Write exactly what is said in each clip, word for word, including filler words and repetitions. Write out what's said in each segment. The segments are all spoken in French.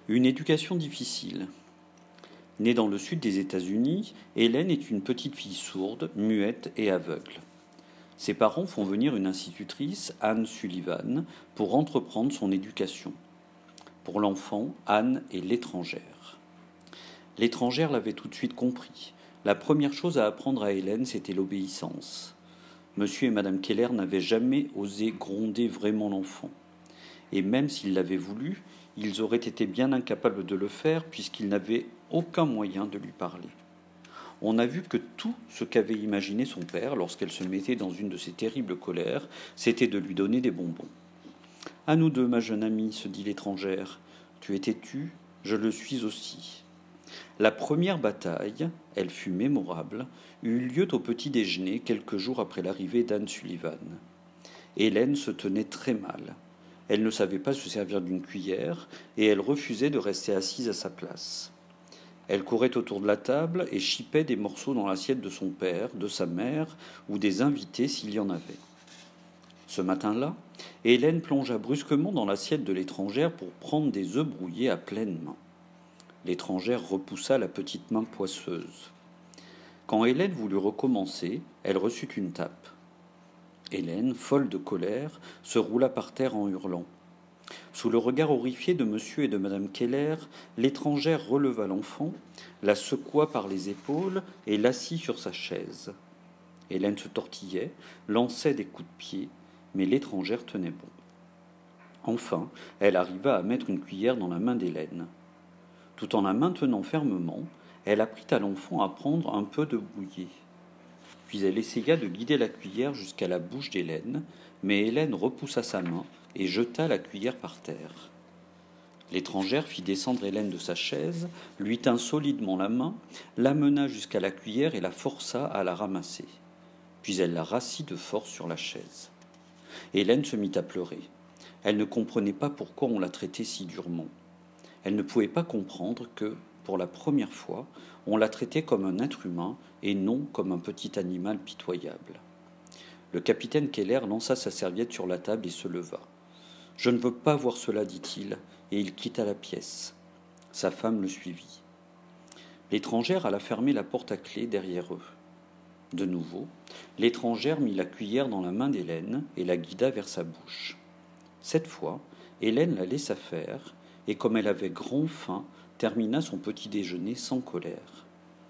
Une éducation difficile. Née dans le sud des États-Unis, Hélène est une petite fille sourde, muette et aveugle. Ses parents font venir une institutrice, Anne Sullivan, pour entreprendre son éducation. Pour l'enfant, Anne est l'étrangère. L'étrangère l'avait tout de suite compris. La première chose à apprendre à Hélène, c'était l'obéissance. Monsieur et Madame Keller n'avaient jamais osé gronder vraiment l'enfant. Et même s'ils l'avaient voulu, ils auraient été bien incapables de le faire puisqu'ils n'avaient aucun moyen de lui parler. On a vu que tout ce qu'avait imaginé son père lorsqu'elle se mettait dans une de ses terribles colères, c'était de lui donner des bonbons. « À nous deux, ma jeune amie, se dit l'étrangère. Tu es têtue, je le suis aussi. » La première bataille, elle fut mémorable, eut lieu au petit déjeuner quelques jours après l'arrivée d'Anne Sullivan. Hélène se tenait très mal. Elle ne savait pas se servir d'une cuillère et elle refusait de rester assise à sa place. Elle courait autour de la table et chipait des morceaux dans l'assiette de son père, de sa mère ou des invités s'il y en avait. Ce matin-là, Hélène plongea brusquement dans l'assiette de l'étrangère pour prendre des œufs brouillés à pleine main. L'étrangère repoussa la petite main poisseuse. Quand Hélène voulut recommencer, elle reçut une tape. Hélène, folle de colère, se roula par terre en hurlant. Sous le regard horrifié de monsieur et de madame Keller, l'étrangère releva l'enfant, la secoua par les épaules et l'assit sur sa chaise. Hélène se tortillait, lançait des coups de pied, mais l'étrangère tenait bon. Enfin, elle arriva à mettre une cuillère dans la main d'Hélène. Tout en la maintenant fermement, elle apprit à l'enfant à prendre un peu de bouillie. Puis elle essaya de guider la cuillère jusqu'à la bouche d'Hélène, mais Hélène repoussa sa main et jeta la cuillère par terre. L'étrangère fit descendre Hélène de sa chaise, lui tint solidement la main, l'amena jusqu'à la cuillère et la força à la ramasser. Puis elle la rassit de force sur la chaise. Hélène se mit à pleurer. Elle ne comprenait pas pourquoi on la traitait si durement. Elle ne pouvait pas comprendre que, pour la première fois, on la traitait comme un être humain et non comme un petit animal pitoyable. Le capitaine Keller lança sa serviette sur la table et se leva. « Je ne veux pas voir cela, dit-il, et il quitta la pièce. Sa femme le suivit. L'étrangère alla fermer la porte à clé derrière eux. De nouveau, l'étrangère mit la cuillère dans la main d'Hélène et la guida vers sa bouche. Cette fois, Hélène la laissa faire, et comme elle avait grand faim, termina son petit déjeuner sans colère.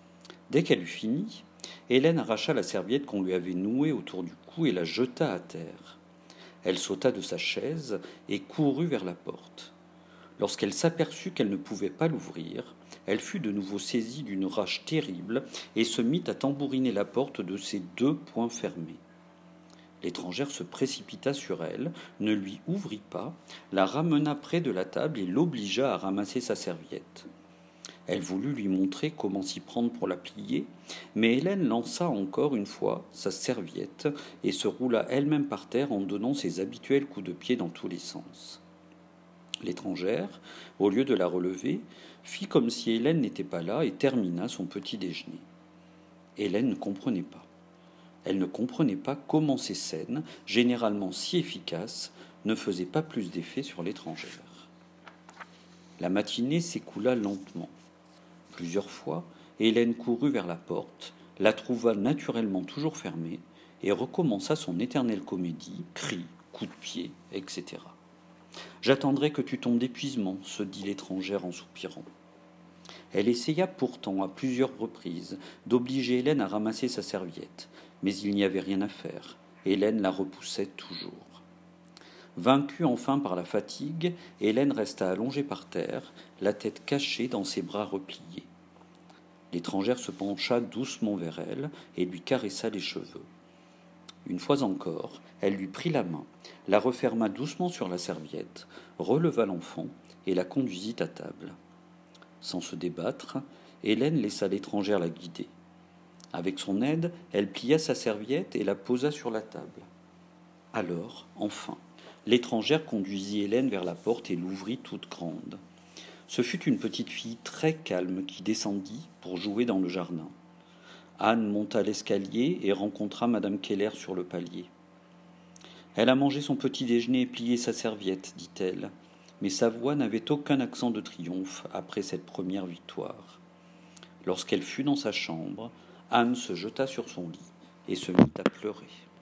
Dès qu'elle eut fini, Hélène arracha la serviette qu'on lui avait nouée autour du cou et la jeta à terre. Elle sauta de sa chaise et courut vers la porte. Lorsqu'elle s'aperçut qu'elle ne pouvait pas l'ouvrir, elle fut de nouveau saisie d'une rage terrible et se mit à tambouriner la porte de ses deux poings fermés. L'étrangère se précipita sur elle, ne lui ouvrit pas, la ramena près de la table et l'obligea à ramasser sa serviette. Elle voulut lui montrer comment s'y prendre pour la plier, mais Hélène lança encore une fois sa serviette et se roula elle-même par terre en donnant ses habituels coups de pied dans tous les sens. L'étrangère, au lieu de la relever, fit comme si Hélène n'était pas là et termina son petit déjeuner. Hélène ne comprenait pas. Elle ne comprenait pas comment ces scènes, généralement si efficaces, ne faisaient pas plus d'effet sur l'étrangère. La matinée s'écoula lentement. Plusieurs fois, Hélène courut vers la porte, la trouva naturellement toujours fermée et recommença son éternelle comédie, cris, coups de pied, et cetera. « J'attendrai que tu tombes d'épuisement, se dit l'étrangère en soupirant. Elle essaya pourtant à plusieurs reprises d'obliger Hélène à ramasser sa serviette, mais il n'y avait rien à faire. Hélène la repoussait toujours. Vaincue enfin par la fatigue, Hélène resta allongée par terre, la tête cachée dans ses bras repliés. L'étrangère se pencha doucement vers elle et lui caressa les cheveux. Une fois encore, elle lui prit la main, la referma doucement sur la serviette, releva l'enfant et la conduisit à table. Sans se débattre, Hélène laissa l'étrangère la guider. Avec son aide, elle plia sa serviette et la posa sur la table. Alors, enfin, l'étrangère conduisit Hélène vers la porte et l'ouvrit toute grande. Ce fut une petite fille très calme qui descendit pour jouer dans le jardin. Anne monta l'escalier et rencontra madame Keller sur le palier. « Elle a mangé son petit déjeuner et plié sa serviette, dit-elle. mais sa voix n'avait aucun accent de triomphe après cette première victoire. Lorsqu'elle fut dans sa chambre, Anne se jeta sur son lit et se mit à pleurer.